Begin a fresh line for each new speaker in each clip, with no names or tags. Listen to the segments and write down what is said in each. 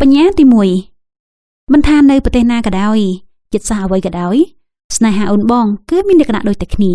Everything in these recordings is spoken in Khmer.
បញ្ញាទី1មិនថានៅប្រទេសណាក៏ដោយចិត្តសាស្ត្រអ្វីក៏ដោយស្នេហាអូនបងគឺមានលក្ខណៈដូចតែគ្នា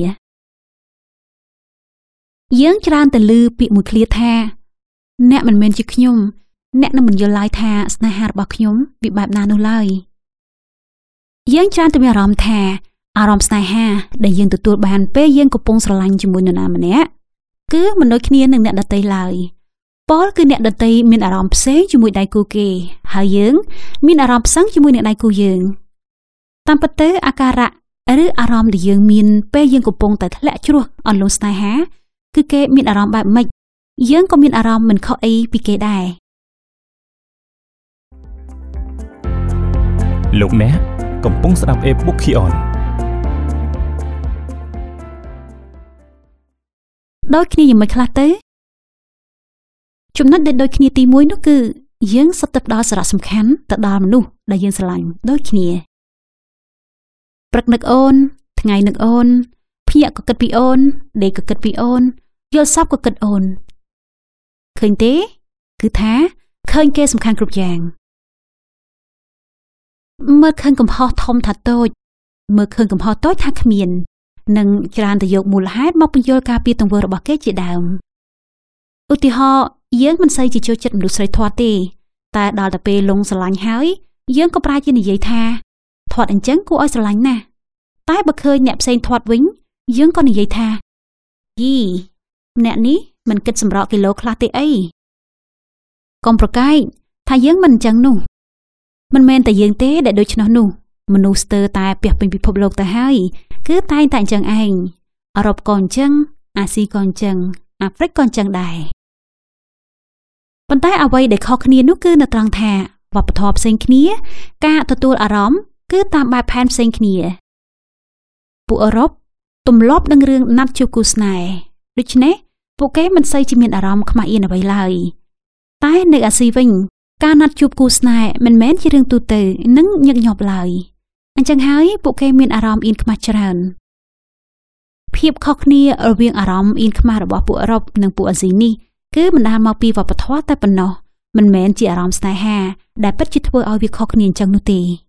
យើងច្រើនតែឮពាក្យមួយឃ្លាថាអ្នកមិនមែនជាខ្ញុំអ្នកនឹងមិនយល់ឡើយថាស្នេហារបស់ខ្ញុំវាបែបណានោះឡើយយើងច្រើនតែមានអារម្មណ៍ថាអារម្មណ៍ស្នេហាដែលយើងទទួលបានពេលយើងកំពុងស្រឡាញ់ជាមួយនរណាម្នាក់គឺមិនដូចគ្នានឹងអ្នកដទៃឡើយពលគឺអ្នកដទៃមានអារម្មណ៍ផ្សេងជាមួយដៃគូគេហើយយើងមានអារម្មណ៍ផ្សឹងជាមួយនឹងដៃគូយើងតាមពិតទៅអាការៈឬអារម្មណ៍ដែលយើងមានពេលយើងកំពុងតែធ្លាក់ជ្រោះអន្លង់ស្នេហាគឺគេមានអារម្មណ៍បែបម៉េចយើងក៏មានអារម្មណ៍មិនខុសអីពីគេដែរ
លោកអ្នកកំពុងស្ដាប់ e-book Kion
ដូចគ្នាយ៉ាងម៉េចខ្លះទៅចំណុចដែលដូចគ្នាទី1នោះគឺយើងសុទ្ធតែផ្ដល់សារៈសំខាន់ទៅដល់មនុស្សដែលយើងស្រឡាញ់ដូចគ្នាព្រឹកនឹកអូនថ្ងៃនឹកអូនភ្ញាក់ក៏គិតពីអូនដេកក៏គិតពីអូនយល់សប្តិក៏គិតអូនឃើញទេគឺថាឃើញគេសំខាន់គ្រប់យ៉ាងមើលឃើញកំហុសធំថាតូចមើលឃើញកំហុសតូចថាគ្មាននិងច្រើនតែយកមូលហេតុមកបញ្យល់ការពីទង្វើរបស់គេជាដើមឧទាហរណ៍យើងមិនសូវជាចូលចិត្តមនុស្សស្រីធាត់ទេតែដល់តែពេលលងស្រឡាញ់ហើយយើងក៏ប្រែជានិយាយថាធាត់អញ្ចឹងគួរឲ្យស្រឡាញ់ណាស់តែបើឃើញអ្នកផ្សេងធាត់វិញយើងក៏និយាយថាយីអ្នកនេះមិនគិតសម្រក់គីឡូខ្លះទេអីកុំប្រកែកថាយើងមិនអញ្ចឹងនោះមិនមែនតែយើងទេដែលដូច្នោះនោះមនុស្សស្ទើរតែពាសពេញពិភពលោកទៅហើយគឺតែងតែអញ្ចឹងឯងអឺរ៉ុបក៏អញ្ចឹងអាស៊ីក៏អញ្ចឹងអាហ្វ្រិកក៏អញ្ចឹងដែរប៉ុន្តែអ្វីដែលខុសគ្នានោះគឺនៅត្រង់ថាវប្បធម៌ផ្សេងគ្នាការទទួលអារម្មណ៍គឺតាមបែបផែនផ្សេងគ្នាពួកអឺរ៉ុបទម្លាប់នឹងរឿងណាត់ជួបគូស្នេហ៍ដូច្នេះពួកគេមិនសូវជាមានអារម្មណ៍ខ្មាស់អៀនអ្វីឡើយតែនៅអាស៊ីវិញការណាត់ជួបគូស្នេហ៍មិនមែនជារឿងទូទៅនិងញឹកញាប់ឡើយអញ្ចឹងហើយពួកគេមានអារម្មណ៍អៀនខ្មាស់ច្រើនភាពខុសគ្នារវាងអារម្មណ៍អៀនខ្មាស់របស់ពួកអឺរ៉ុបនិងពួកអាស៊ីនេះគឺបណ្ដាលមកពីវប្បធម៌តែប៉ុណ្ណោះមិនមែនជាអារម្មណ៍ស្នេហាដែលពិតជាធ្វើឲ្យវាខុសគ្នាអញ្ចឹងនោះទេ